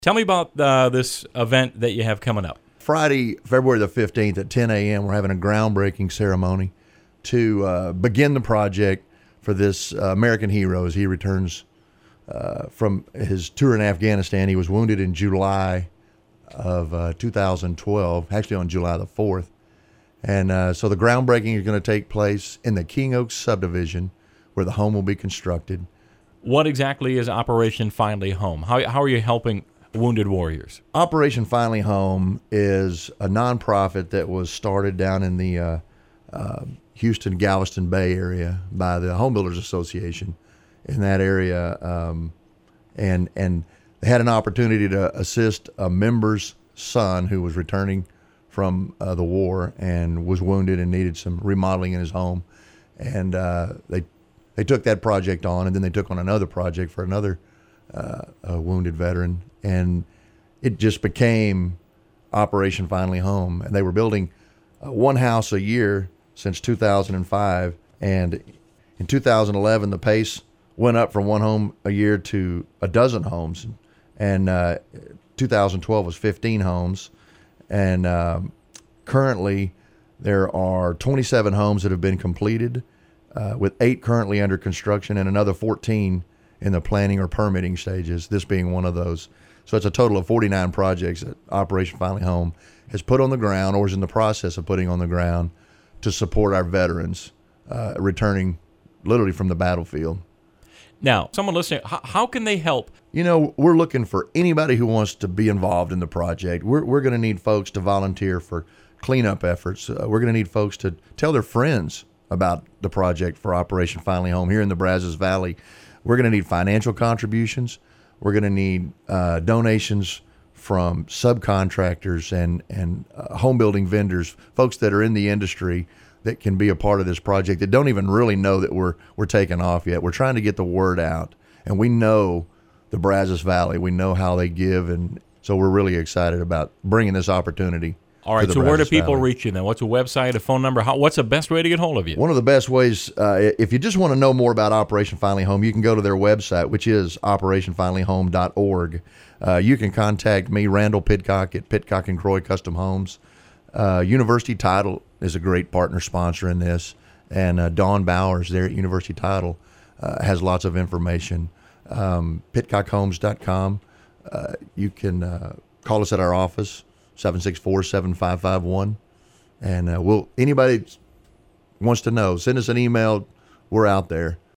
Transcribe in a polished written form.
Tell me about this event that you have coming up. Friday, February the 15th at 10 a.m., we're having a groundbreaking ceremony to begin the project for this American hero as he returns from his tour in Afghanistan. He was wounded in July of 2012, actually on July the 4th. And so the groundbreaking is going to take place in the King Oaks subdivision where the home will be constructed. What exactly is Operation Finally Home? How are you helping wounded warriors? Operation Finally Home is a nonprofit that was started down in the Houston, Galveston Bay area by the Home Builders Association in that area. And they had an opportunity to assist a member's son who was returning from the war and was wounded and needed some remodeling in his home. And they took that project on, and then they took on another project for another wounded veteran. And it just became Operation Finally Home. And they were building one house a year since 2005. And in 2011, the pace went up from one home a year to a dozen homes. And 2012 was 15 homes. And currently, there are 27 homes that have been completed, with 8 currently under construction and another 14 in the planning or permitting stages, this being one of those. So it's a total of 49 projects that Operation Finally Home has put on the ground or is in the process of putting on the ground to support our veterans returning literally from the battlefield. Now, someone listening, how can they help? You know, we're looking for anybody who wants to be involved in the project. We're going to need folks to volunteer for cleanup efforts. We're going to need folks to tell their friends about the project for Operation Finally Home here in the Brazos Valley. We're going to need financial contributions. We're going to need donations from subcontractors and home building vendors, folks that are in the industry that can be a part of this project that don't even really know that we're taking off yet. We're trying to get the word out, and we know the Brazos Valley. We know how they give, and so we're really excited about bringing this opportunity. All right, so where do people reach you then? What's a website, a phone number? What's the best way to get hold of you? One of the best ways, if you just want to know more about Operation Finally Home, you can go to their website, which is operationfinallyhome.org. You can contact me, Randall Pidcock, at Pidcock and Croy Custom Homes. University Title is a great partner sponsor in this, and Dawn Bowers there at University Title has lots of information. PidcockHomes.com. You can call us at our office, 764-7551, and anybody wants to know, send us an email. We're out there.